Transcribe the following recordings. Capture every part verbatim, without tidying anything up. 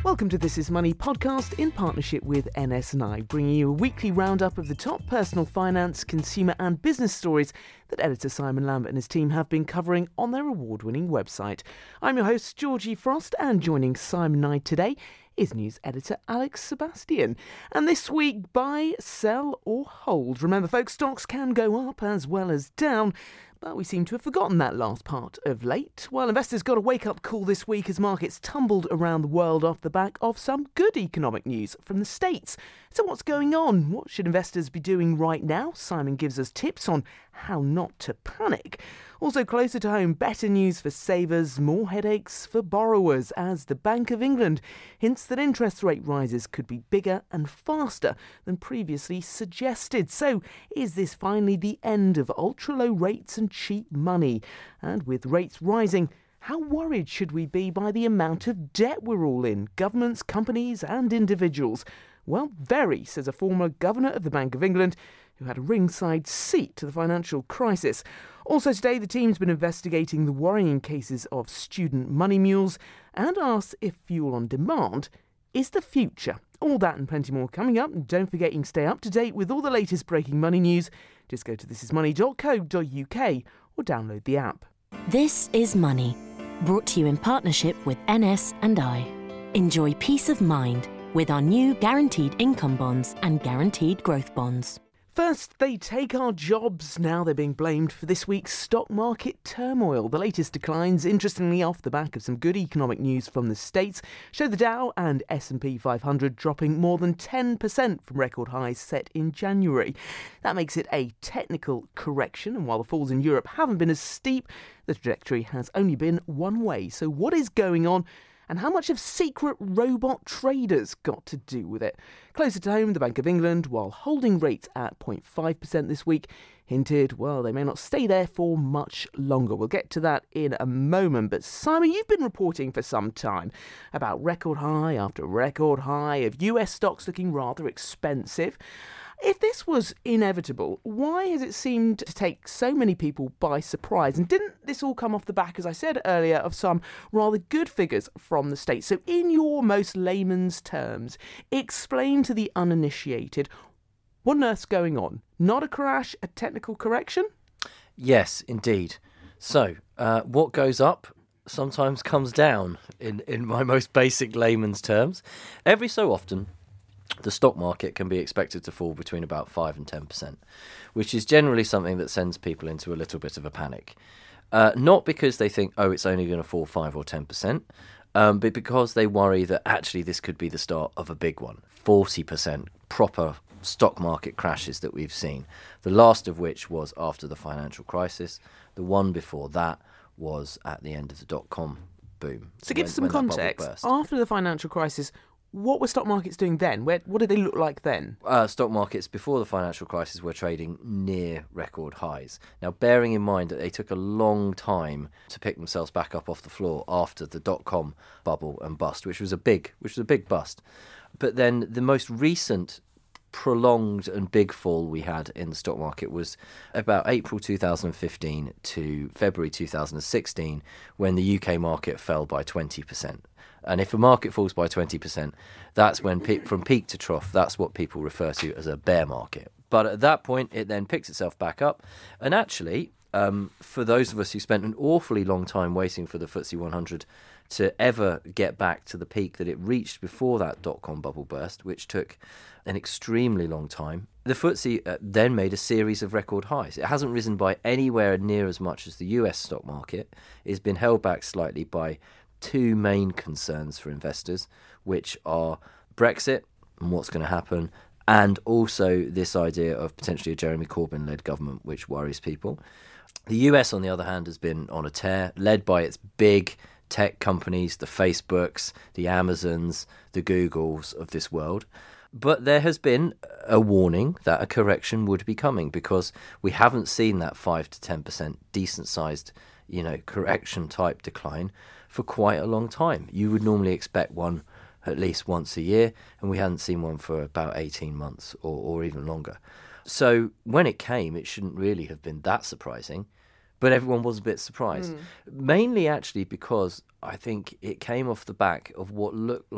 Welcome to This Is Money podcast in partnership with N S and I, bringing you a weekly roundup of the top personal finance, consumer and business stories that editor Simon Lambert and his team have been covering on their award-winning website. I'm your host, Georgie Frost, and joining Simon and I today is news editor Alex Sebastian. And this week, buy, sell or hold. Remember, folks, stocks can go up as well as down, but we seem to have forgotten that last part of late. Well, investors got a wake-up call this week as markets tumbled around the world off the back of some good economic news from the States. So what's going on? What should investors be doing right now? Simon gives us tips on how not to panic. Also closer to home, better news for savers, more headaches for borrowers as the Bank of England hints that interest rate rises could be bigger and faster than previously suggested. So is this finally the end of ultra-low rates and cheap money? And with rates rising, how worried should we be by the amount of debt we're all in, governments, companies and individuals? Well, very, says a former governor of the Bank of England who had a ringside seat to the financial crisis. Also today, the team's been investigating the worrying cases of student money mules and asks if fuel on demand is the future. All that and plenty more coming up. And don't forget you can stay up to date with all the latest breaking money news. Just go to this is money dot co dot uk or download the app. This is Money, brought to you in partnership with N S and I. Enjoy peace of mind with our new guaranteed income bonds and guaranteed growth bonds. First, they take our jobs. Now they're being blamed for this week's stock market turmoil. The latest declines, interestingly off the back of some good economic news from the States, show the Dow and S and P five hundred dropping more than ten percent from record highs set in January. That makes it a technical correction, and while the falls in Europe haven't been as steep, the trajectory has only been one way. So what is going on? And how much have secret robot traders got to do with it? Closer to home, the Bank of England, while holding rates at zero point five percent this week, hinted, well, they may not stay there for much longer. We'll get to that in a moment. But Simon, you've been reporting for some time about record high after record high of U S stocks looking rather expensive. If this was inevitable, why has it seemed to take so many people by surprise? And didn't this all come off the back, as I said earlier, of some rather good figures from the States? So in your most layman's terms, explain to the uninitiated, what on earth's going on? Not a crash, a technical correction? Yes, indeed. So, uh, what goes up sometimes comes down, in, in my most basic layman's terms. Every so often, the stock market can be expected to fall between about five and ten percent, which is generally something that sends people into a little bit of a panic. Uh, not because they think, oh, it's only going to fall five or ten percent, um, but because they worry that actually this could be the start of a big one. forty percent proper stock market crashes that we've seen, the last of which was after the financial crisis. The one before that was at the end of the dot-com boom. So give when, us some context. After the financial crisis, what were stock markets doing then? Where, what did they look like then? Uh, stock markets before the financial crisis were trading near record highs. Now, bearing in mind that they took a long time to pick themselves back up off the floor after the dot-com bubble and bust, which was a big, which was a big bust. But then the most recent prolonged and big fall we had in the stock market was about April two thousand fifteen to February two thousand sixteen, when the U K market fell by twenty percent. And if a market falls by twenty percent, that's when, pe- from peak to trough, that's what people refer to as a bear market. But at that point, it then picks itself back up. And actually, um, for those of us who spent an awfully long time waiting for the F T S E one hundred to ever get back to the peak that it reached before that dot-com bubble burst, which took an extremely long time, the F T S E uh, then made a series of record highs. It hasn't risen by anywhere near as much as the U S stock market. It's been held back slightly by two main concerns for investors, which are Brexit and what's going to happen, and also this idea of potentially a Jeremy Corbyn-led government, which worries people. The U S, on the other hand, has been on a tear, led by its big tech companies, the Facebooks, the Amazons, the Googles of this world. But there has been a warning that a correction would be coming, because we haven't seen that five to ten percent decent-sized, you know, correction type decline for quite a long time. You would normally expect one at least once a year, and we hadn't seen one for about eighteen months or, or even longer. So when it came, it shouldn't really have been that surprising, but everyone was a bit surprised. Mm. Mainly actually because I think it came off the back of what looked like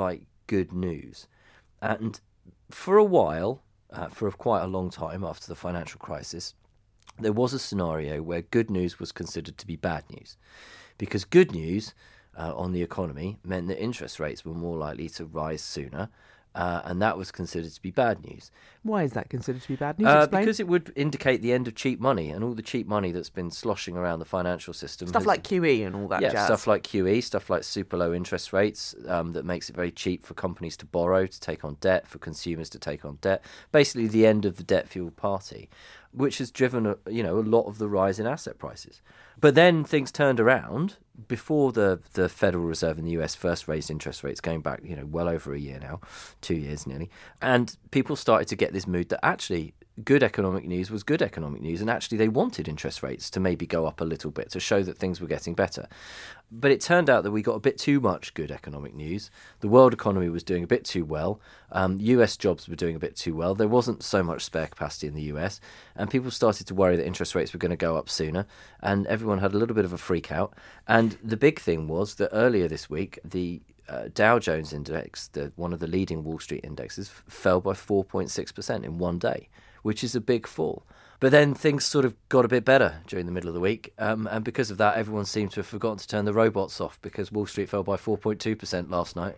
good news. And for a while, uh, for quite a long time after the financial crisis, there was a scenario where good news was considered to be bad news, because good news uh, on the economy meant that interest rates were more likely to rise sooner, uh, and that was considered to be bad news. Why is that considered to be bad news? Uh, because it would indicate the end of cheap money, and all the cheap money that's been sloshing around the financial system. Stuff has, like Q E and all that yeah, jazz. stuff like Q E, stuff like super low interest rates um, that makes it very cheap for companies to borrow, to take on debt, for consumers to take on debt. Basically, the end of the debt-fueled party, which has driven a, you know, a lot of the rise in asset prices. But then things turned around before the, the Federal Reserve in the U S first raised interest rates, going back, you know, well over a year now, two years nearly. And people started to get this mood that actually good economic news was good economic news, and actually they wanted interest rates to maybe go up a little bit to show that things were getting better. But it turned out that we got a bit too much good economic news. The world economy was doing a bit too well. Um, U S jobs were doing a bit too well. There wasn't so much spare capacity in the U S, and people started to worry that interest rates were going to go up sooner, and everyone had a little bit of a freak out. And the big thing was that earlier this week, the uh, Dow Jones index, the, one of the leading Wall Street indexes, f- fell by four point six percent in one day, which is a big fall. But then things sort of got a bit better during the middle of the week, um, and because of that, everyone seemed to have forgotten to turn the robots off, because Wall Street fell by four point two percent last night.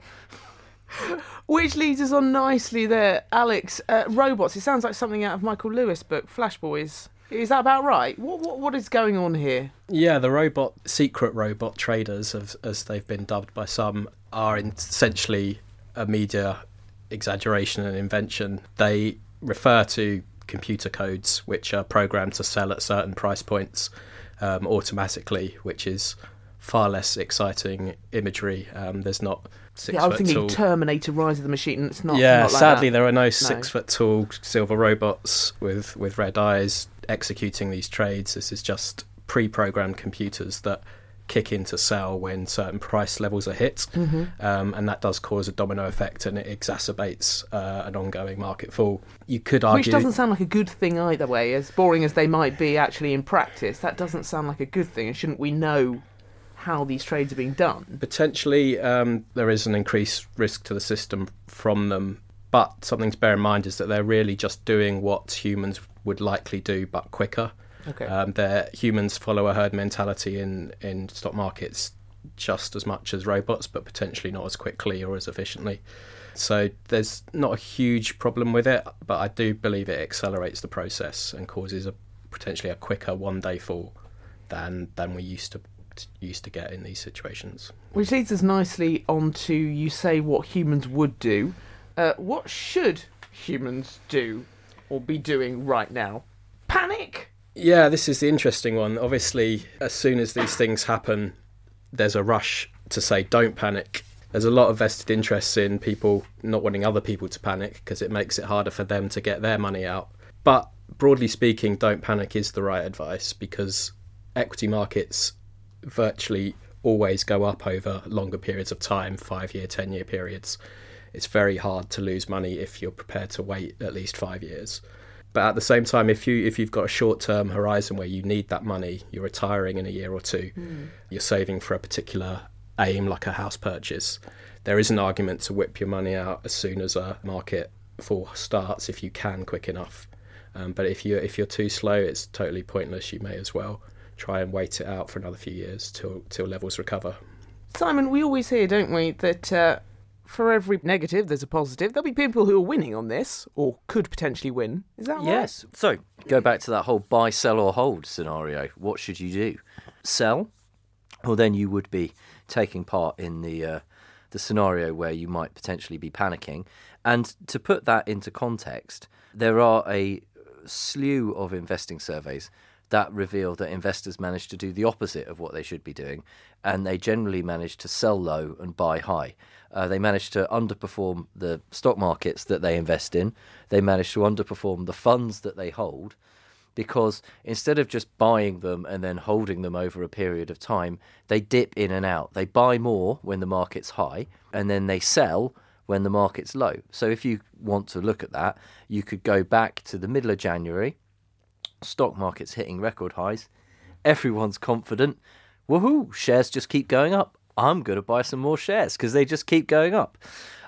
Which leads us on nicely there, Alex. Uh, robots, it sounds like something out of Michael Lewis' book, Flash Boys. Is that about right? What what, what is going on here? Yeah, the robot, secret robot traders, as, as they've been dubbed by some, are essentially a media exaggeration and invention. They refer to computer codes which are programmed to sell at certain price points um, automatically, which is far less exciting imagery. Um, there's not six yeah, I was foot thinking tall. Terminator Rise of the Machine. It's not. Yeah, not like sadly that. there are no, no six foot tall silver robots with, with red eyes executing these trades. This is just pre-programmed computers that kick in to sell when certain price levels are hit, mm-hmm. um, and that does cause a domino effect, and it exacerbates uh, an ongoing market fall. You could argue, which doesn't sound like a good thing either way. As boring as they might be actually in practice, that doesn't sound like a good thing. And shouldn't we know how these trades are being done? Potentially, um, there is an increased risk to the system from them. But something to bear in mind is that they're really just doing what humans would likely do, but quicker. Okay. Um, they're, humans follow a herd mentality in, in stock markets just as much as robots, but potentially not as quickly or as efficiently. So there's not a huge problem with it, but I do believe it accelerates the process and causes a potentially a quicker one-day fall than than we used to used to get in these situations. Which leads us nicely on to, you say, what humans would do. Uh, what should humans do or be doing right now? Panic? Yeah, this is the interesting one. Obviously, as soon as these things happen, there's a rush to say, don't panic. There's a lot of vested interests in people not wanting other people to panic because it makes it harder for them to get their money out. But broadly speaking, don't panic is the right advice, because equity markets virtually always go up over longer periods of time, five-year, ten-year periods. It's very hard to lose money if you're prepared to wait at least five years. But at the same time, if you if you've got a short-term horizon where you need that money, you're retiring in a year or two, mm. you're saving for a particular aim like a house purchase, there is an argument to whip your money out as soon as a market fall starts if you can quick enough. Um, but if you if you're too slow, it's totally pointless. You may as well try and wait it out for another few years till till levels recover. Simon, we always hear, don't we, that uh, for every negative there's a positive. There'll be people who are winning on this, or could potentially win. Is that right? Yes. So go back to that whole buy, sell or hold scenario. What should you do? Sell? Well, then you would be taking part in the uh, the scenario where you might potentially be panicking. And to put that into context, there are a slew of investing surveys that reveal that investors manage to do the opposite of what they should be doing, and they generally manage to sell low and buy high. Uh, they manage to underperform the stock markets that they invest in. They manage to underperform the funds that they hold, because instead of just buying them and then holding them over a period of time, they dip in and out. They buy more when the market's high, and then they sell when the market's low. So if you want to look at that, you could go back to the middle of January, stock market's hitting record highs, everyone's confident, woohoo, shares just keep going up. I'm going to buy some more shares because they just keep going up.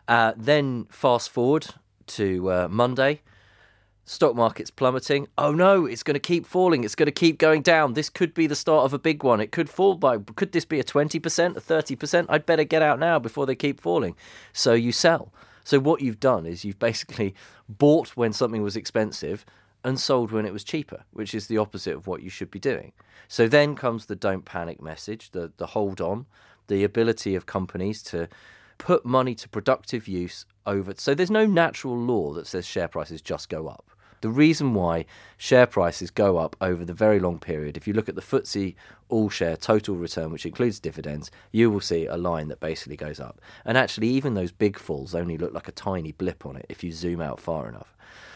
Uh, then fast forward to uh, Monday. Stock market's plummeting. Oh no, it's going to keep falling. It's going to keep going down. This could be the start of a big one. It could fall by, could this be a twenty percent, a thirty percent? I'd better get out now before they keep falling. So you sell. So what you've done is you've basically bought when something was expensive and sold when it was cheaper, which is the opposite of what you should be doing. So then comes the don't panic message, the, the hold on, the ability of companies to put money to productive use over. So there's no natural law that says share prices just go up. The reason why share prices go up over the very long period, if you look at the F T S E all-share total return, which includes dividends, you will see a line that basically goes up. And actually, even those big falls only look like a tiny blip on it if you zoom out far enough.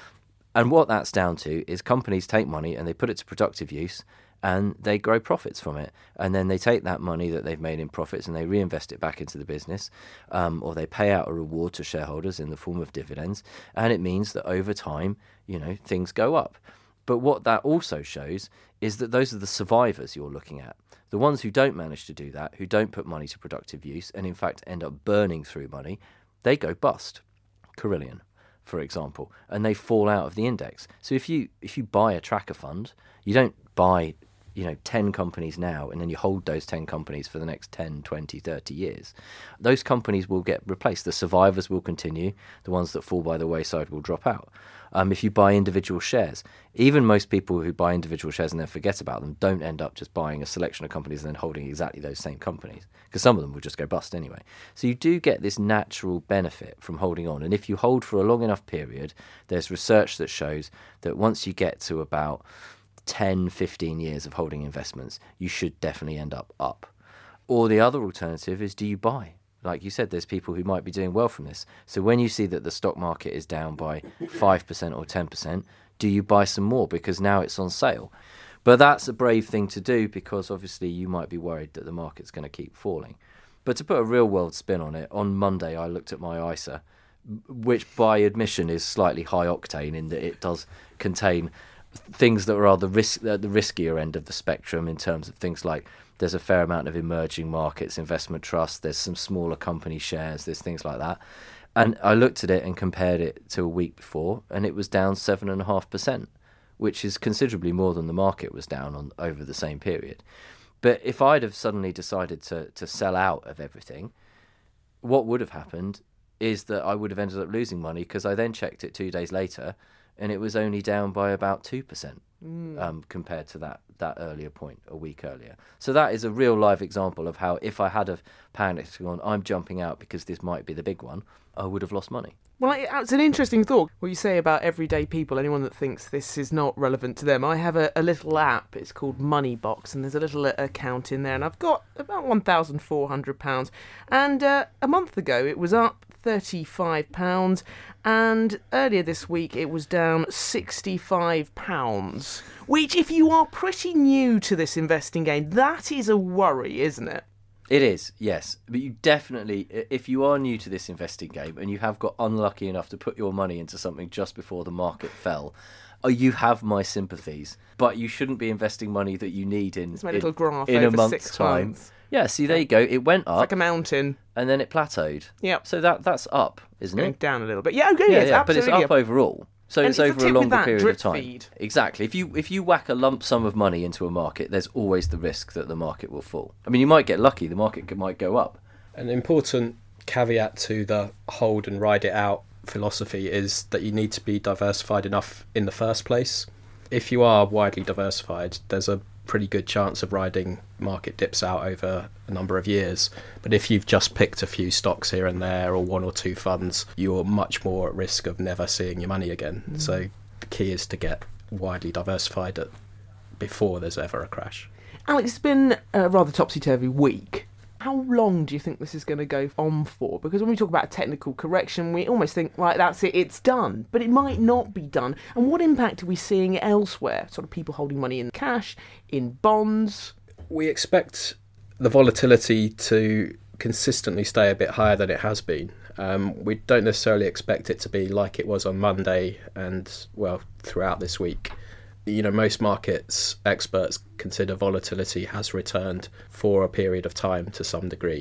And what that's down to is companies take money and they put it to productive use and they grow profits from it. And then they take that money that they've made in profits and they reinvest it back into the business, um, or they pay out a reward to shareholders in the form of dividends. And it means that over time, you know, things go up. But what that also shows is that those are the survivors you're looking at. The ones who don't manage to do that, who don't put money to productive use and in fact end up burning through money, they go bust. Carillion, for example, and they fall out of the index. So if you if you buy a tracker fund, you don't buy, you know, ten companies now and then you hold those ten companies for the next ten, twenty, thirty years. Those companies will get replaced. The survivors will continue. The ones that fall by the wayside will drop out. Um, if you buy individual shares, even most people who buy individual shares and then forget about them don't end up just buying a selection of companies and then holding exactly those same companies, because some of them will just go bust anyway. So you do get this natural benefit from holding on. And if you hold for a long enough period, there's research that shows that once you get to about ten, fifteen years of holding investments, you should definitely end up up. Or the other alternative is, do you buy? Like you said, there's people who might be doing well from this. So when you see that the stock market is down by five percent or ten percent, do you buy some more because now it's on sale? But that's a brave thing to do because obviously you might be worried that the market's going to keep falling. But to put a real world spin on it, on Monday I looked at my I S A, which by admission is slightly high octane in that it does contain things that are the risk, uh, the riskier end of the spectrum in terms of things like there's a fair amount of emerging markets, investment trusts, there's some smaller company shares, there's things like that. And I looked at it and compared it to a week before, and it was down seven point five percent, which is considerably more than the market was down on over the same period. But if I'd have suddenly decided to, to sell out of everything, what would have happened is that I would have ended up losing money because I then checked it two days later and it was only down by about two percent mm. um, compared to that, that earlier point, a week earlier. So that is a real live example of how if I had have panicked and gone, I'm jumping out because this might be the big one, I would have lost money. Well, it's an interesting thought. What you say about everyday people, anyone that thinks this is not relevant to them. I have a, a little app, it's called Moneybox, and there's a little uh, account in there, and I've got about one thousand four hundred pounds. And uh, a month ago, it was up thirty-five pounds, and earlier this week, it was down sixty-five pounds, which, if you are pretty new to this investing game, that is a worry, isn't it? It is, yes. But you definitely, if you are new to this investing game and you have got unlucky enough to put your money into something just before the market fell, you have my sympathies. But you shouldn't be investing money that you need in, it's my in, little graph in over a month's six time. Months. Yeah, see, there you go. It went up. It's like a mountain. And then it plateaued. Yep. So that that's up, isn't Going it? down a little bit. Yeah, okay, yeah, yes, yeah, but it's absolutely up overall. So and it's, it's over a longer that, period drip of time. Feed. Exactly. If you if you whack a lump sum of money into a market, there's always the risk that the market will fall. I mean, you might get lucky. The market could, might go up. An important caveat to the hold and ride it out philosophy is that you need to be diversified enough in the first place. If you are widely diversified, there's a pretty good chance of riding market dips out over a number of years. But if you've just picked a few stocks here and there or one or two funds, you're much more at risk of never seeing your money again. Mm. So the key is to get widely diversified at, before there's ever a crash. Alex, it's been a rather topsy-turvy week. How long do you think this is going to go on for? Because when we talk about a technical correction, we almost think, right, that's it, it's done. But it might not be done. And what impact are we seeing elsewhere? Sort of people holding money in cash, in bonds? We expect the volatility to consistently stay a bit higher than it has been. Um, we don't necessarily expect it to be like it was on Monday and, well, throughout this week. You know, most markets experts consider volatility has returned for a period of time to some degree.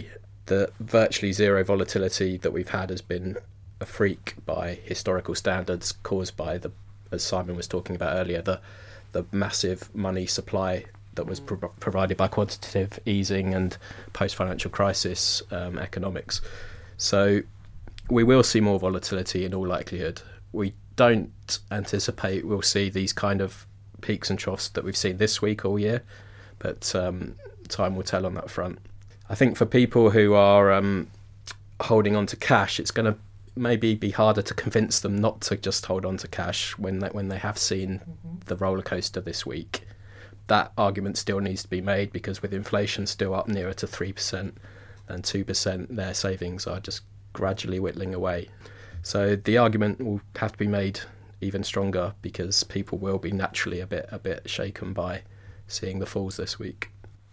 the virtually zero volatility that we've had has been a freak by historical standards, caused by the, as Simon was talking about earlier, the the massive money supply that was pro- provided by quantitative easing and post-financial crisis um, economics. So we will see more volatility in all likelihood. We don't anticipate we'll see these kind of peaks and troughs that we've seen this week all year, but um, time will tell on that front. I think for people who are um, holding on to cash, it's going to maybe be harder to convince them not to just hold on to cash when they, when they have seen mm-hmm. the roller coaster this week. That argument still needs to be made, because with inflation still up nearer to three percent and two percent, their savings are just gradually whittling away. So the argument will have to be made even stronger, because people will be naturally a bit a bit shaken by seeing the falls this week.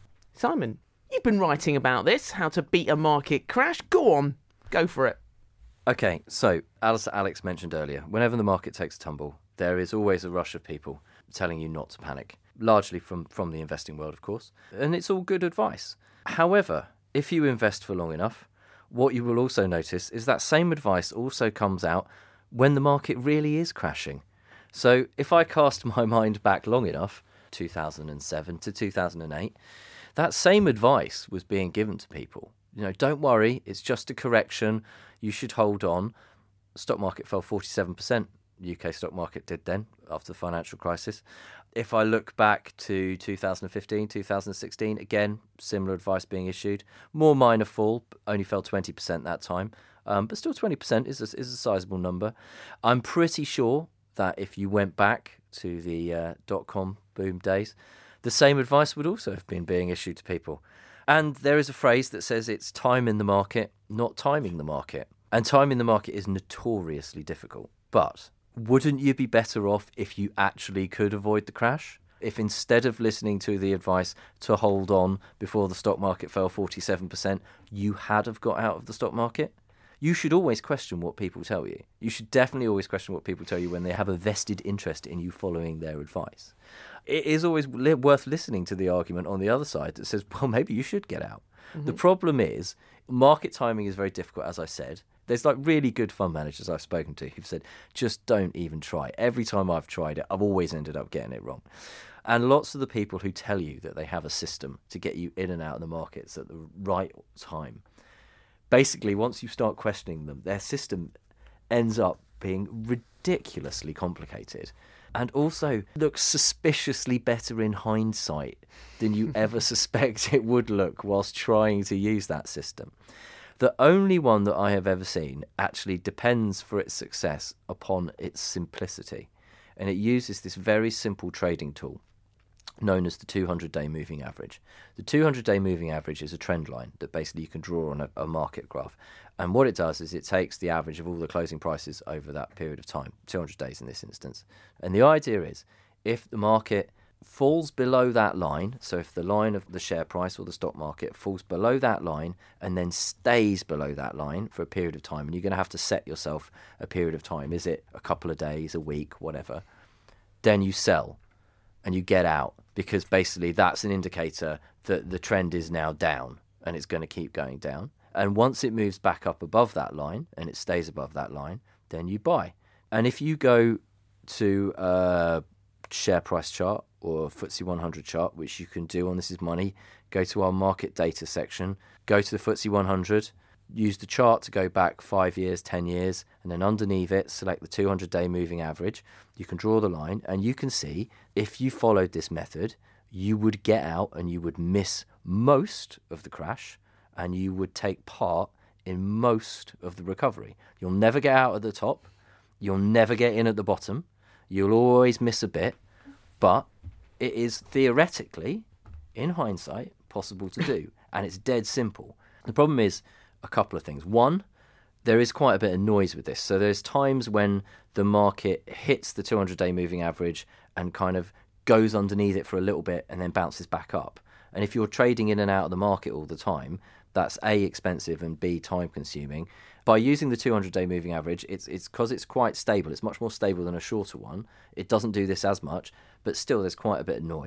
Simon, you've been writing about this, how to beat a market crash. Go on, go for it. Okay, so as Alex mentioned earlier, whenever the market takes a tumble, there is always a rush of people telling you not to panic, largely from, from the investing world, of course. And it's all good advice. However, if you invest for long enough, what you will also notice is that same advice also comes out when the market really is crashing. So if I cast my mind back long enough, two thousand seven to two thousand eight, that same advice was being given to people. You know, don't worry, it's just a correction. You should hold on. The stock market fell forty-seven percent. The U K stock market did then, after the financial crisis. If I look back to two thousand fifteen, two thousand sixteen, again, similar advice being issued. More minor fall, only fell twenty percent that time. Um, but still twenty percent is a, is a sizable number. I'm pretty sure that if you went back to the uh, dot-com boom days, the same advice would also have been being issued to people. And there is a phrase that says it's time in the market, not timing the market. And timing the market is notoriously difficult. But wouldn't you be better off if you actually could avoid the crash? If instead of listening to the advice to hold on before the stock market fell forty-seven percent, you had have got out of the stock market? You should always question what people tell you. You should definitely always question what people tell you when they have a vested interest in you following their advice. It is always li- worth listening to the argument on the other side that says, well, maybe you should get out. Mm-hmm. The problem is, market timing is very difficult, as I said. There's like really good fund managers I've spoken to who've said, just don't even try. Every time I've tried it, I've always ended up getting it wrong. And lots of the people who tell you that they have a system to get you in and out of the markets at the right time, basically, once you start questioning them, their system ends up being ridiculously complicated and also looks suspiciously better in hindsight than you ever suspect it would look whilst trying to use that system. The only one that I have ever seen actually depends for its success upon its simplicity, and it uses this very simple trading tool known as the two hundred day moving average. The two hundred day moving average is a trend line that basically you can draw on a, a market graph. And what it does is it takes the average of all the closing prices over that period of time, two hundred days in this instance. And the idea is, if the market falls below that line, so if the line of the share price or the stock market falls below that line and then stays below that line for a period of time, and you're going to have to set yourself a period of time, is it a couple of days, a week, whatever, then you sell and you get out, because basically that's an indicator that the trend is now down and it's going to keep going down. And once it moves back up above that line and it stays above that line, then you buy. And if you go to a share price chart or a F T S E one hundred chart, which you can do on This Is Money, go to our market data section, go to the F T S E one hundred, use the chart to go back five years, ten years, and then underneath it, select the two hundred day moving average. You can draw the line, and you can see if you followed this method, you would get out and you would miss most of the crash, and you would take part in most of the recovery. You'll never get out at the top. You'll never get in at the bottom. You'll always miss a bit, but it is theoretically, in hindsight, possible to do, and it's dead simple. The problem is a couple of things. One, there is quite a bit of noise with this. So there's times when the market hits the two hundred day moving average and kind of goes underneath it for a little bit and then bounces back up. And if you're trading in and out of the market all the time, that's A, expensive, and B, time consuming. By using the two hundred day moving average, it's it's because it's quite stable. It's much more stable than a shorter one. It doesn't do this as much, but still there's quite a bit of noise.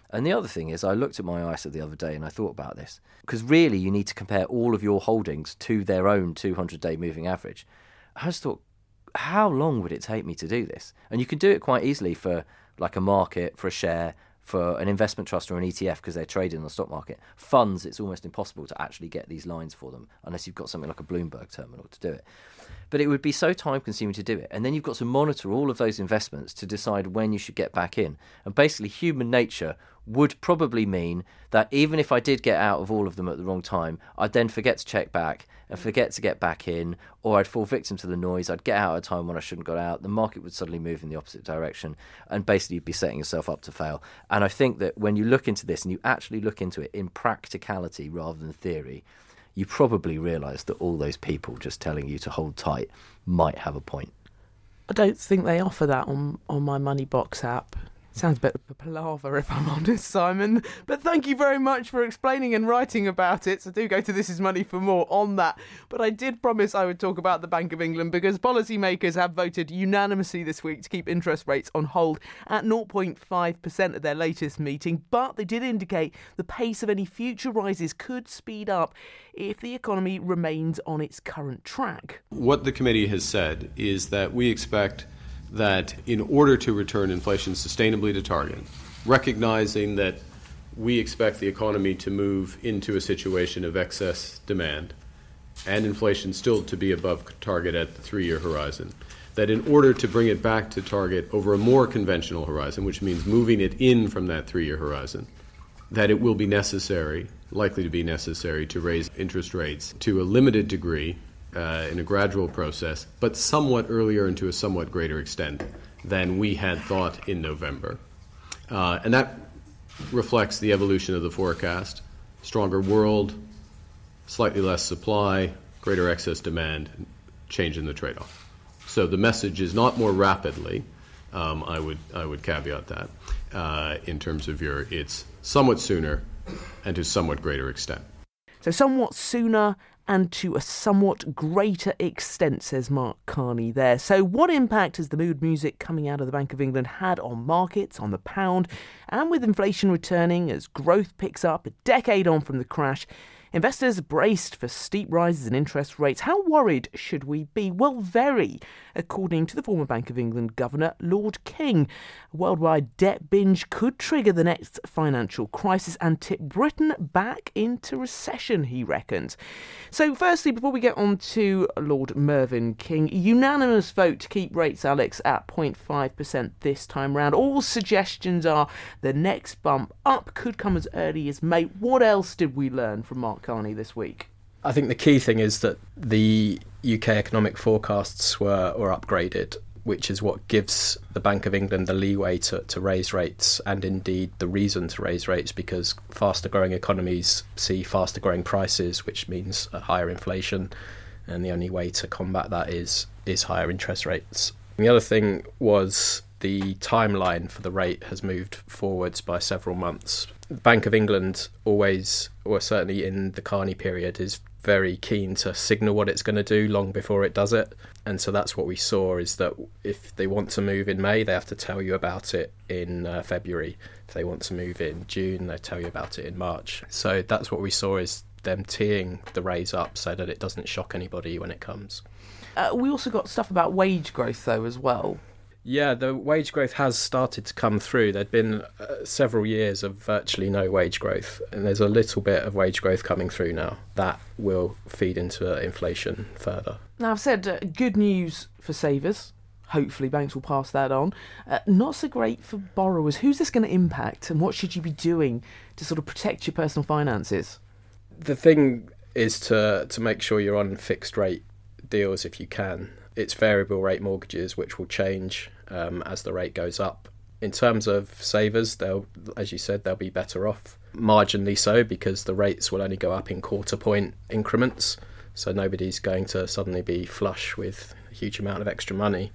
And the other thing is, I looked at my I S A the other day and I thought about this, because really you need to compare all of your holdings to their own two hundred day moving average. I just thought, how long would it take me to do this? And you can do it quite easily for like a market, for a share, for an investment trust or an E T F, because they're traded on the stock market. Funds, it's almost impossible to actually get these lines for them unless you've got something like a Bloomberg terminal to do it. But it would be so time consuming to do it. And then you've got to monitor all of those investments to decide when you should get back in. And basically human nature would probably mean that even if I did get out of all of them at the wrong time, I'd then forget to check back and forget to get back in, or I'd fall victim to the noise. I'd get out at a time when I shouldn't got out. The market would suddenly move in the opposite direction, and basically you'd be setting yourself up to fail. And I think that when you look into this and you actually look into it in practicality rather than theory, you probably realise that all those people just telling you to hold tight might have a point. I don't think they offer that on, on my Moneybox app. Sounds a bit of a palaver, if I'm honest, Simon. But thank you very much for explaining and writing about it. So do go to This Is Money for more on that. But I did promise I would talk about the Bank of England, because policymakers have voted unanimously this week to keep interest rates on hold at zero point five percent at their latest meeting. But they did indicate the pace of any future rises could speed up if the economy remains on its current track. What the committee has said is that we expect that in order to return inflation sustainably to target, recognizing that we expect the economy to move into a situation of excess demand and inflation still to be above target at the three-year horizon, that in order to bring it back to target over a more conventional horizon, which means moving it in from that three-year horizon, that it will be necessary, likely to be necessary, to raise interest rates to a limited degree, Uh, in a gradual process, but somewhat earlier and to a somewhat greater extent than we had thought in November. Uh, and that reflects the evolution of the forecast: stronger world, slightly less supply, greater excess demand, change in the trade-off. So the message is not more rapidly, um, I would I would caveat that, uh, in terms of your, it's somewhat sooner and to somewhat greater extent. So somewhat sooner and to a somewhat greater extent, says Mark Carney there. So what impact has the mood music coming out of the Bank of England had on markets, on the pound? And with inflation returning as growth picks up a decade on from the crash, investors braced for steep rises in interest rates. How worried should we be? Well, very, according to the former Bank of England Governor, Lord King. A worldwide debt binge could trigger the next financial crisis and tip Britain back into recession, he reckons. So firstly, before we get on to Lord Mervyn King, unanimous vote to keep rates, Alex, at zero point five percent this time round. All suggestions are the next bump up could come as early as May. What else did we learn from Mark Carney this week? I think the key thing is that the U K economic forecasts were, were upgraded, which is what gives the Bank of England the leeway to, to raise rates, and indeed the reason to raise rates, because faster growing economies see faster growing prices, which means a higher inflation, and the only way to combat that is is higher interest rates. And the other thing was the timeline for the rate has moved forwards by several months. The Bank of England always, or certainly in the Carney period, is very keen to signal what it's going to do long before it does it. And so that's what we saw, is that if they want to move in May, they have to tell you about it in uh, February. If they want to move in June, they tell you about it in March. So that's what we saw, is them teeing the raise up so that it doesn't shock anybody when it comes. Uh, we also got stuff about wage growth, though, as well. Yeah, the wage growth has started to come through. There'd been uh, several years of virtually no wage growth, and there's a little bit of wage growth coming through now. That will feed into uh, inflation further. Now, I've said uh, good news for savers. Hopefully banks will pass that on. Uh, not so great for borrowers. Who's this going to impact, and what should you be doing to sort of protect your personal finances? The thing is to to make sure you're on fixed rate deals if you can. It's variable rate mortgages, which will change um, as the rate goes up. In terms of savers, they'll, as you said, they'll be better off, marginally so, because the rates will only go up in quarter point increments. So nobody's going to suddenly be flush with a huge amount of extra money.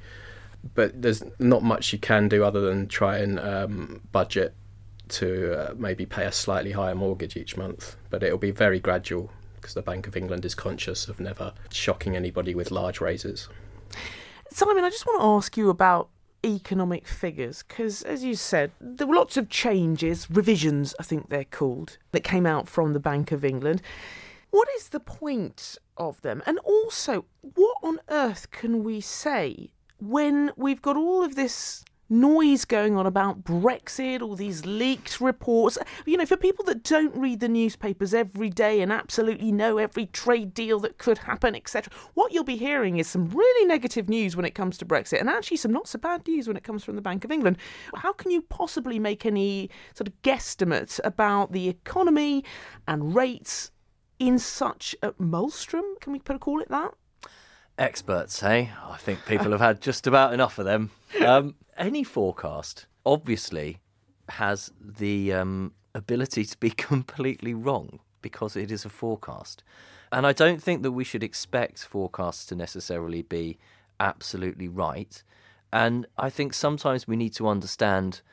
But there's not much you can do other than try and um, budget to uh, maybe pay a slightly higher mortgage each month. But it'll be very gradual, because the Bank of England is conscious of never shocking anybody with large raises. Simon, I just want to ask you about economic figures, because as you said, there were lots of changes, revisions I think they're called, that came out from the Bank of England. What is the point of them? And also, what on earth can we say when we've got all of this noise going on about Brexit, all these leaked reports? You know, for people that don't read the newspapers every day and absolutely know every trade deal that could happen, et cetera, what you'll be hearing is some really negative news when it comes to Brexit, and actually some not so bad news when it comes from the Bank of England. How can you possibly make any sort of guesstimate about the economy and rates in such a maelstrom? Can we put a call it that? Experts, eh? I think people have had just about enough of them. Um, any forecast, obviously, has the um, ability to be completely wrong because it is a forecast. And I don't think that we should expect forecasts to necessarily be absolutely right. And I think sometimes we need to understand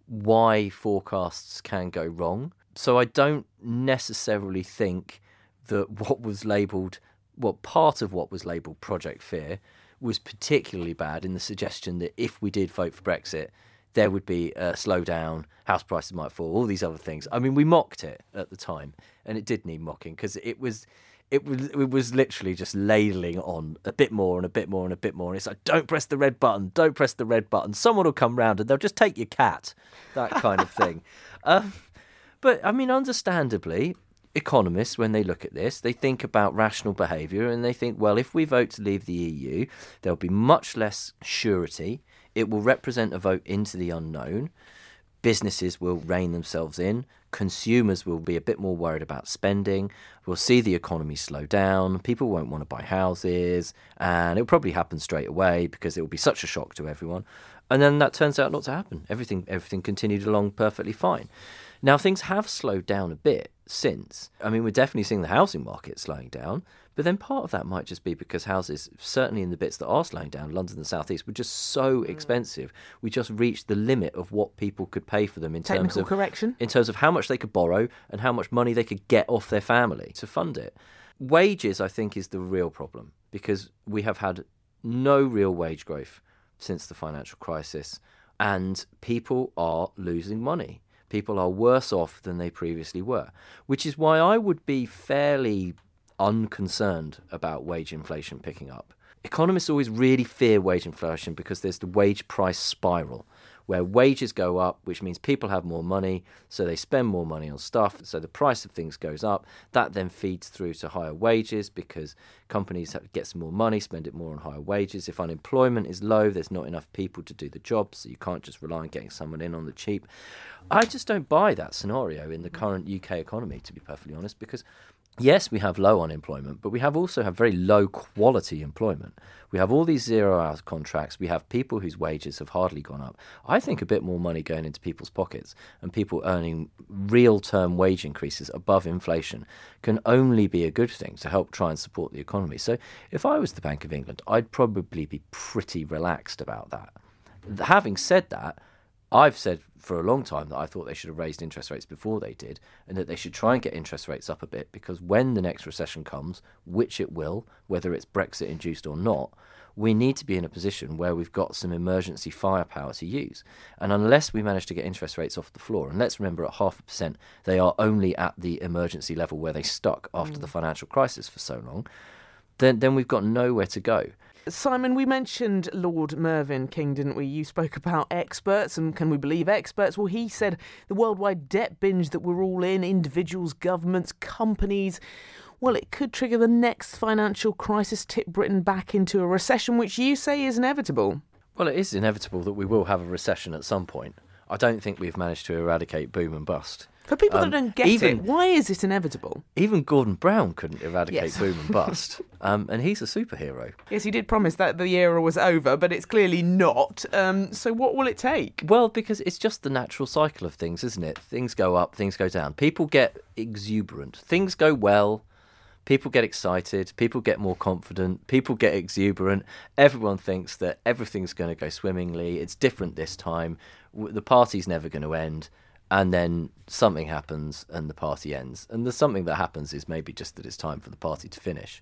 why forecasts can go wrong. So I don't necessarily think that what was labelled, well, part of what was labelled Project Fear was particularly bad in the suggestion that if we did vote for Brexit, there would be a slowdown, house prices might fall, all these other things. I mean, we mocked it at the time, and it did need mocking because it was, it was, it was literally just ladling on a bit more and a bit more and a bit more. And it's like, don't press the red button, don't press the red button. Someone will come round and they'll just take your cat, that kind of thing. Um, but I mean, understandably, economists, when they look at this, they think about rational behaviour and they think, well, if we vote to leave the E U, there'll be much less surety. It will represent a vote into the unknown. Businesses will rein themselves in. Consumers will be a bit more worried about spending. We'll see the economy slow down. People won't want to buy houses. And it'll probably happen straight away because it will be such a shock to everyone. And then that turns out not to happen. Everything, everything continued along perfectly fine. Now, things have slowed down a bit since. I mean, we're definitely seeing the housing market slowing down, but then part of that might just be because houses, certainly in the bits that are slowing down, London and the South East, were just so expensive. We just reached the limit of what people could pay for them in Technical terms of correction. in terms of how much they could borrow and how much money they could get off their family to fund it. Wages, I think, is the real problem because we have had no real wage growth since the financial crisis, and people are losing money. People are worse off than they previously were, which is why I would be fairly unconcerned about wage inflation picking up. Economists always really fear wage inflation because there's the wage price spiral, where wages go up, which means people have more money, so they spend more money on stuff, so the price of things goes up. That then feeds through to higher wages because companies have, get some more money, spend it more on higher wages. If unemployment is low, there's not enough people to do the job, so you can't just rely on getting someone in on the cheap. I just don't buy that scenario in the current U K economy, to be perfectly honest, because yes, we have low unemployment, but we have also have very low quality employment. We have all these zero-hour contracts. We have people whose wages have hardly gone up. I think a bit more money going into people's pockets and people earning real-term wage increases above inflation can only be a good thing to help try and support the economy. So if I was the Bank of England, I'd probably be pretty relaxed about that. Having said that, I've said for a long time that I thought they should have raised interest rates before they did and that they should try and get interest rates up a bit because when the next recession comes, which it will, whether it's Brexit induced or not, we need to be in a position where we've got some emergency firepower to use. And unless we manage to get interest rates off the floor, and let's remember at half a percent, they are only at the emergency level where they stuck after mm. the financial crisis for so long, then then we've got nowhere to go. Simon, we mentioned Lord Mervyn King, didn't we? You spoke about experts, and can we believe experts? Well, he said the worldwide debt binge that we're all in, individuals, governments, companies, well, it could trigger the next financial crisis, tip Britain back into a recession, which you say is inevitable. Well, it is inevitable that we will have a recession at some point. I don't think we've managed to eradicate boom and bust. For people um, that don't get even, it, why is it inevitable? Even Gordon Brown couldn't eradicate yes. boom and bust. um, and he's a superhero. Yes, he did promise that the era was over, but it's clearly not. Um, so what will it take? Well, because it's just the natural cycle of things, isn't it? Things go up, things go down. People get exuberant. Things go well. People get excited. People get more confident. People get exuberant. Everyone thinks that everything's going to go swimmingly. It's different this time. The party's never going to end. And then something happens and the party ends. And the something that happens is maybe just that it's time for the party to finish.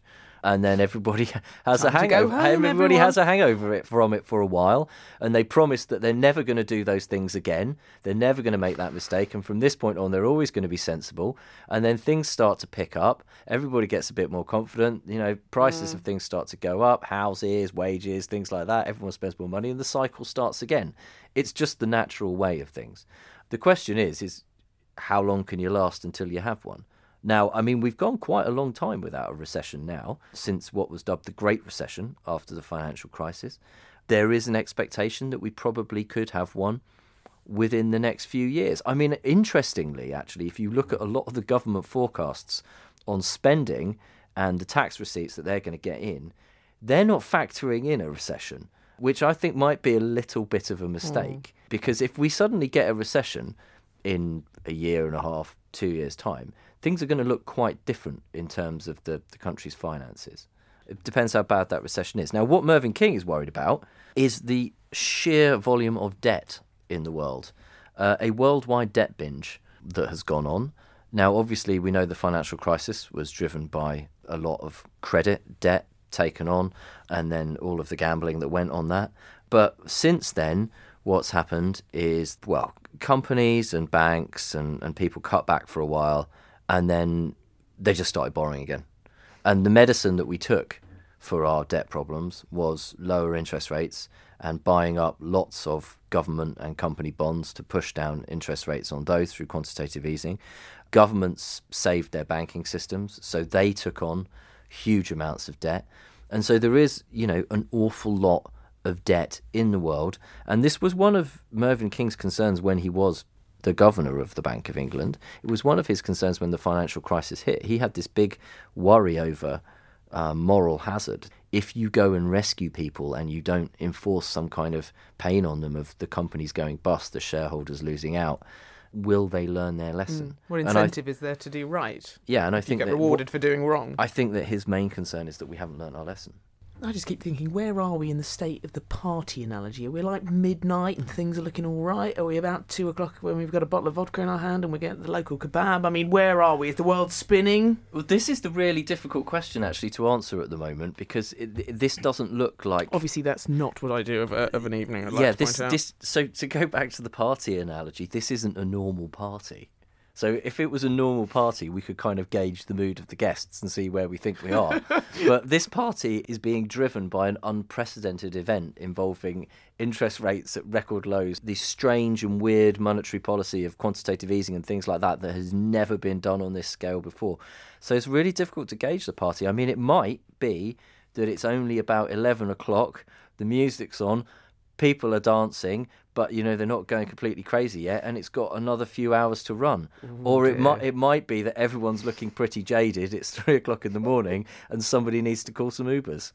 and then everybody has Time a to go hangover. home, everybody everyone. has a hangover it, from it for a while, and they promise that they're never going to do those things again. They're never going to make that mistake, and from this point on, they're always going to be sensible. And then things start to pick up. Everybody gets a bit more confident. You know, prices Mm. of things start to go up, houses, wages, things like that. Everyone spends more money, and the cycle starts again. It's just the natural way of things. The question is, is how long can you last until you have one? Now, I mean, we've gone quite a long time without a recession now, since what was dubbed the Great Recession after the financial crisis. There is an expectation that we probably could have one within the next few years. I mean, interestingly, actually, if you look at a lot of the government forecasts on spending and the tax receipts that they're going to get in, they're not factoring in a recession, which I think might be a little bit of a mistake. Mm. Because if we suddenly get a recession in a year and a half, two years' time, things are going to look quite different in terms of the, the country's finances. It depends how bad that recession is. Now, what Mervyn King is worried about is the sheer volume of debt in the world, uh, a worldwide debt binge that has gone on. Now, obviously, we know the financial crisis was driven by a lot of credit debt taken on and then all of the gambling that went on that. But since then, what's happened is, well, companies and banks and, and people cut back for a while, and then they just started borrowing again. And the medicine that we took for our debt problems was lower interest rates and buying up lots of government and company bonds to push down interest rates on those through quantitative easing. Governments saved their banking systems, so they took on huge amounts of debt. And so there is, you know, an awful lot of debt in the world. And this was one of Mervyn King's concerns when he was the governor of the Bank of England. It was one of his concerns when the financial crisis hit. He had this big worry over uh, moral hazard. If you go and rescue people and you don't enforce some kind of pain on them of the companies going bust, the shareholders losing out, will they learn their lesson? Mm. What And incentive I, is there to do right? Yeah, and I if think you get that rewarded for doing wrong. I think that his main concern is that we haven't learned our lesson. I just keep thinking, where are we in the state of the party analogy? Are we like midnight and things are looking all right? Are we about two o'clock when we've got a bottle of vodka in our hand and we're getting the local kebab? I mean, where are we? Is the world spinning? Well, this is the really difficult question, actually, to answer at the moment, because it, it, this doesn't look like... Obviously, that's not what I do of, a, of an evening, I'd like yeah, to this, point out. this. So to go back to the party analogy, this isn't a normal party. So if it was a normal party, we could kind of gauge the mood of the guests and see where we think we are. But this party is being driven by an unprecedented event involving interest rates at record lows, this strange and weird monetary policy of quantitative easing and things like that that has never been done on this scale before. So it's really difficult to gauge the party. I mean, it might be that it's only about eleven o'clock, the music's on, people are dancing, but you know they're not going completely crazy yet, and it's got another few hours to run. Ooh, or it dear. might it might be that everyone's looking pretty jaded. It's three o'clock in the morning, and somebody needs to call some Ubers.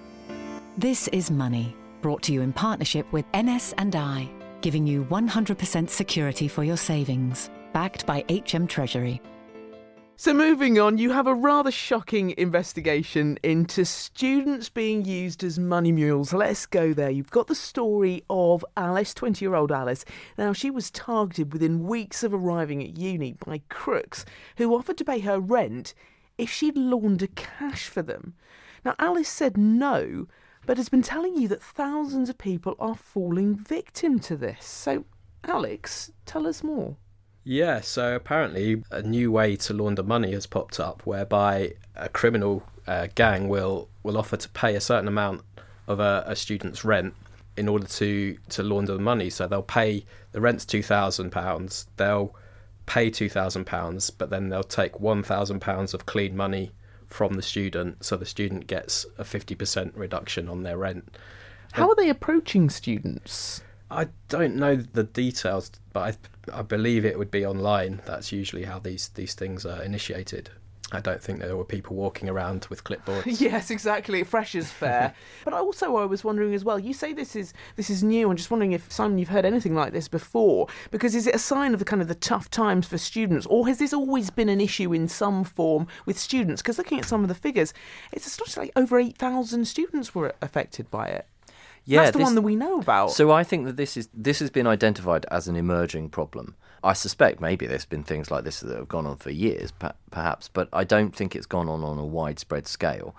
This is Money, brought to you in partnership with N S and I, giving you one hundred percent security for your savings, backed by H M Treasury. So moving on, you have a rather shocking investigation into students being used as money mules. Let's go there. You've got the story of Alice, twenty-year-old Alice. Now, she was targeted within weeks of arriving at uni by crooks who offered to pay her rent if she'd launder cash for them. Now, Alice said no, but has been telling you that thousands of people are falling victim to this. So, Alex, tell us more. Yeah, so apparently a new way to launder money has popped up whereby a criminal uh, gang will, will offer to pay a certain amount of a, a student's rent in order to, to launder the money. So they'll pay, the rent's two thousand pounds, they'll pay two thousand pounds, but then they'll take one thousand pounds of clean money from the student, so the student gets a fifty percent reduction on their rent. How are they approaching students? I don't know the details, but I, I believe it would be online. That's usually how these, these things are initiated. I don't think there were people walking around with clipboards. Yes, exactly. Fresh as fair. But also, I was wondering as well. You say this is this is new. I'm just wondering if, Simon, you've heard anything like this before. Because is it a sign of the kind of the tough times for students, or has this always been an issue in some form with students? Because looking at some of the figures, it's astonishing. Like over eight thousand students were affected by it. Yeah, that's the this, one that we know about. So I think that this is this has been identified as an emerging problem. I suspect maybe there's been things like this that have gone on for years, perhaps, but I don't think it's gone on on a widespread scale.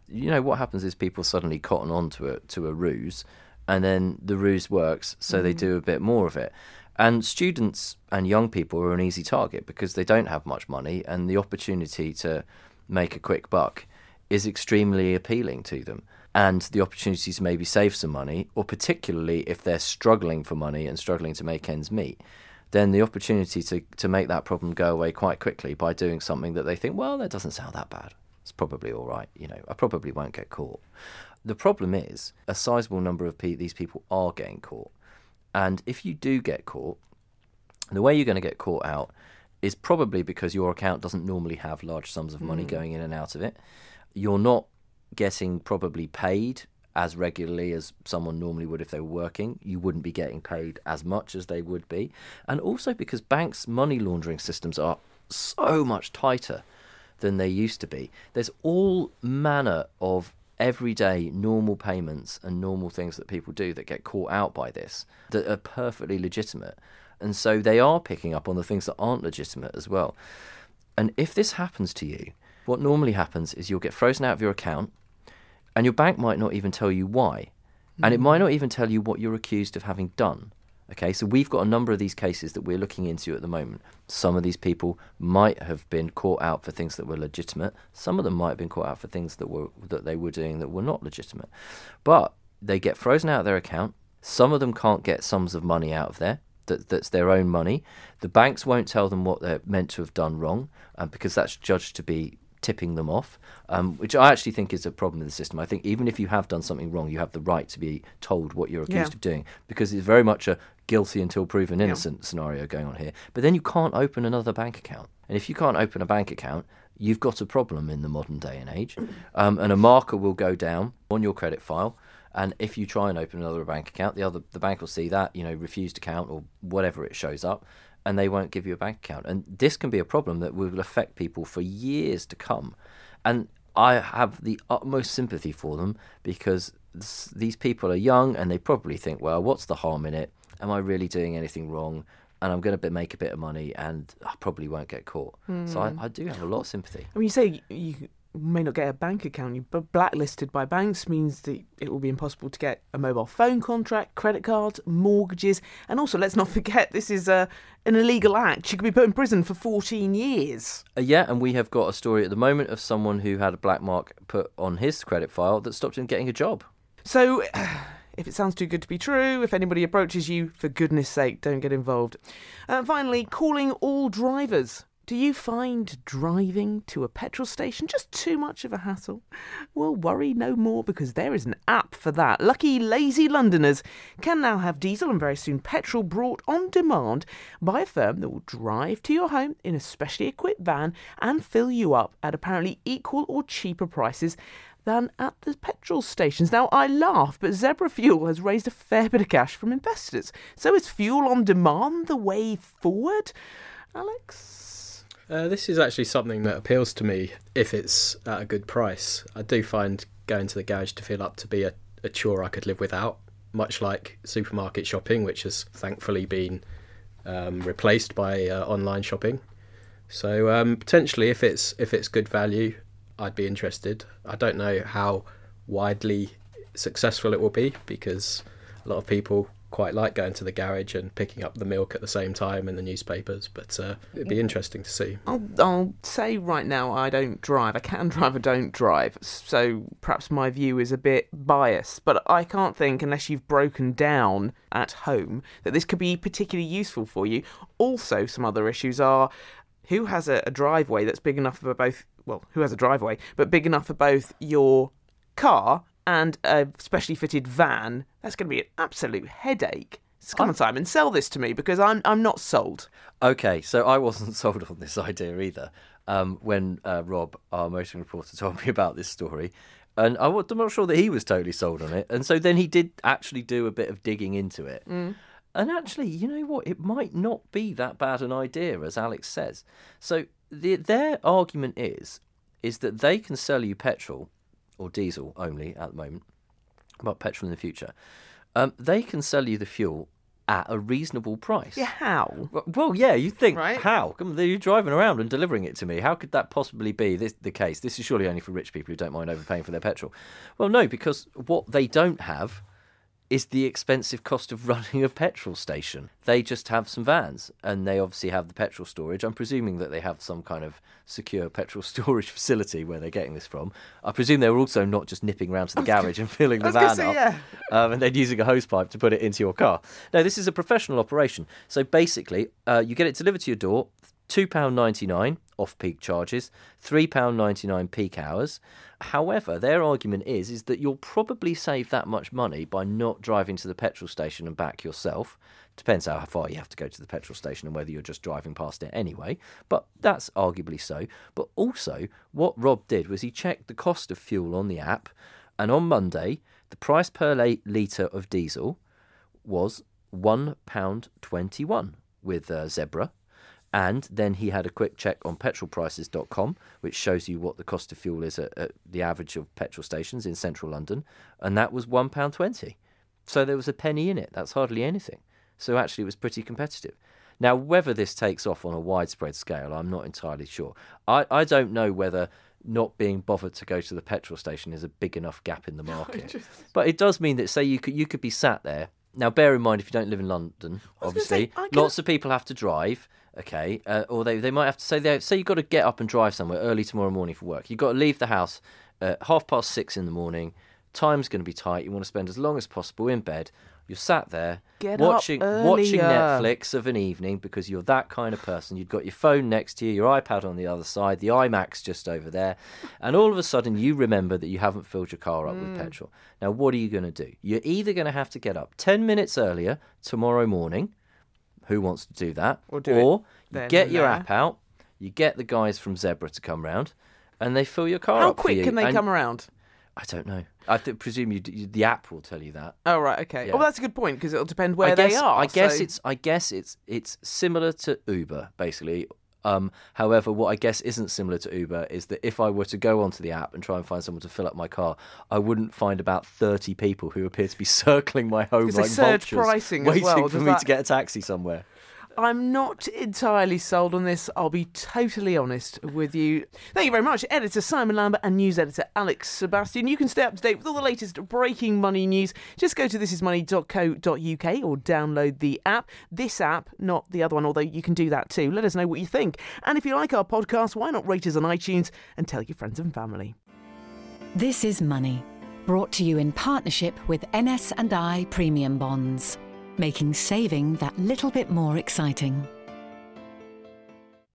you know, what happens is people suddenly cotton on to a, to a ruse, and then the ruse works, so mm. they do a bit more of it. And students and young people are an easy target because they don't have much money, and the opportunity to make a quick buck is extremely appealing to them. And the opportunity to maybe save some money, or particularly if they're struggling for money and struggling to make ends meet, then the opportunity to, to make that problem go away quite quickly by doing something that they think, well, that doesn't sound that bad. It's probably all right. You know, I probably won't get caught. The problem is a sizable number of pe- these people are getting caught. And if you do get caught, the way you're going to get caught out is probably because your account doesn't normally have large sums of money mm. going in and out of it. You're not getting probably paid as regularly as someone normally would if they were working. You wouldn't be getting paid as much as they would be. And also because banks' money laundering systems are so much tighter than they used to be. There's all manner of everyday normal payments and normal things that people do that get caught out by this that are perfectly legitimate. And so they are picking up on the things that aren't legitimate as well. And if this happens to you, what normally happens is you'll get frozen out of your account, and your bank might not even tell you why. And it might not even tell you what you're accused of having done. Okay, so we've got a number of these cases that we're looking into at the moment. Some of these people might have been caught out for things that were legitimate. Some of them might have been caught out for things that were that they were doing that were not legitimate. But they get frozen out of their account. Some of them can't get sums of money out of there. That, that's their own money. The banks won't tell them what they're meant to have done wrong, um, because that's judged to be tipping them off, um, which I actually think is a problem with the system. I think even if you have done something wrong, you have the right to be told what you're accused yeah. of doing, because it's very much a guilty until proven innocent yeah. scenario going on here. But then you can't open another bank account. And if you can't open a bank account, you've got a problem in the modern day and age. Um, and a marker will go down on your credit file. And if you try and open another bank account, the other the bank will see that, you know, refused account or whatever it shows up, and they won't give you a bank account. And this can be a problem that will affect people for years to come. And I have the utmost sympathy for them, because this, these people are young and they probably think, well, what's the harm in it? Am I really doing anything wrong? And I'm going to make a bit of money and I probably won't get caught. Mm. So I, I do have a lot of sympathy. I mean, you say you may not get a bank account, you're blacklisted by banks means that it will be impossible to get a mobile phone contract, credit cards, mortgages, and also let's not forget this is a, an illegal act. You could be put in prison for fourteen years. Uh, yeah, and we have got a story at the moment of someone who had a black mark put on his credit file that stopped him getting a job. So if it sounds too good to be true, if anybody approaches you, for goodness sake, don't get involved. And uh, finally, calling all drivers. Do you find driving to a petrol station just too much of a hassle? Well, worry no more, because there is an app for that. Lucky lazy Londoners can now have diesel and very soon petrol brought on demand by a firm that will drive to your home in a specially equipped van and fill you up at apparently equal or cheaper prices than at the petrol stations. Now, I laugh, but Zebra Fuel has raised a fair bit of cash from investors. So is fuel on demand the way forward? Alex? Uh, this is actually something that appeals to me if it's at a good price. I do find going to the garage to fill up to be a, a chore I could live without, much like supermarket shopping, which has thankfully been um, replaced by uh, online shopping. So um, potentially, if it's if it's good value, I'd be interested. I don't know how widely successful it will be, because a lot of people quite like going to the garage and picking up the milk at the same time and the newspapers, but uh, it'd be interesting to see. I'll, I'll say right now I don't drive. I can drive, I don't drive, so perhaps my view is a bit biased, but I can't think, unless you've broken down at home, that this could be particularly useful for you. Also, some other issues are who has a, a driveway that's big enough for both, well, who has a driveway, but big enough for both your car and a specially fitted van. That's going to be an absolute headache. So come on, Simon, sell this to me, because I'm I'm not sold. Okay, so I wasn't sold on this idea either um, when uh, Rob, our motoring reporter, told me about this story. And I, I'm not sure that he was totally sold on it. And so then he did actually do a bit of digging into it. Mm. And actually, you know what? It might not be that bad an idea, as Alex says. So the, their argument is, is that they can sell you petrol, or diesel only at the moment, but petrol in the future. Um, they can sell you the fuel at a reasonable price. Yeah, how? Well, yeah, you think, Right. how? Come on, you're driving around and delivering it to me. How could that possibly be this, the case? This is surely only for rich people who don't mind overpaying for their petrol. Well, no, because what they don't have is the expensive cost of running a petrol station. They just have some vans, and they obviously have the petrol storage. I'm presuming that they have some kind of secure petrol storage facility where they're getting this from. I presume they're also not just nipping around to the garage and filling the I was gonna van say, up yeah. um, and then using a hose pipe to put it into your car. No, this is a professional operation. So basically, uh, you get it delivered to your door, two pounds ninety-nine off-peak charges, three pounds ninety-nine peak hours. However, their argument is, is that you'll probably save that much money by not driving to the petrol station and back yourself. Depends how far you have to go to the petrol station and whether you're just driving past it anyway. But that's arguably so. But also, what Rob did was he checked the cost of fuel on the app, and on Monday, the price per la- litre of diesel was one pound twenty-one with uh, Zebra. And then he had a quick check on petrol prices dot com, which shows you what the cost of fuel is at, at the average of petrol stations in central London, and that was one pound twenty. So there was a penny in it. That's hardly anything. So actually it was pretty competitive. Now, whether this takes off on a widespread scale, I'm not entirely sure. I, I don't know whether not being bothered to go to the petrol station is a big enough gap in the market. just- But it does mean that, say, you could you could be sat there. Now, bear in mind, if you don't live in London, was gonna obviously, say, I can- lots of people have to drive. Okay, uh, or they they might have to say they say you've got to get up and drive somewhere early tomorrow morning for work. You've got to leave the house at half past six in the morning. Time's going to be tight. You want to spend as long as possible in bed. You're sat there Get up watching watching earlier. Netflix of an evening because you're that kind of person. You've got your phone next to you, your iPad on the other side, the iMac's just over there, and all of a sudden you remember that you haven't filled your car up Mm. with petrol. Now, what are you going to do? You're either going to have to get up ten minutes earlier tomorrow morning. Who wants to do that? Or do or it you then get and your there. app out, you get the guys from Zebra to come round, and they fill your car How up for quick you. can they And come around? I don't know. I th- presume you, you, the app will tell you that. Oh, right, okay. Yeah. Oh, that's a good point, because it'll depend where I guess, they are. I guess so- it's I guess it's it's similar to Uber basically. Um, however, what I guess isn't similar to Uber is that if I were to go onto the app and try and find someone to fill up my car, I wouldn't find about thirty people who appear to be circling my home It's a like surge vultures, pricing as waiting well, for does me that- to get a taxi somewhere. I'm not entirely sold on this, I'll be totally honest with you. Thank you very much, editor Simon Lambert and news editor Alex Sebastian. You can stay up to date with all the latest breaking money news. Just go to this is money dot co dot uk or download the app. This app, not the other one, although you can do that too. Let us know what you think. And if you like our podcast, why not rate us on iTunes and tell your friends and family. This is Money, brought to you in partnership with N S and I Premium Bonds, making saving that little bit more exciting.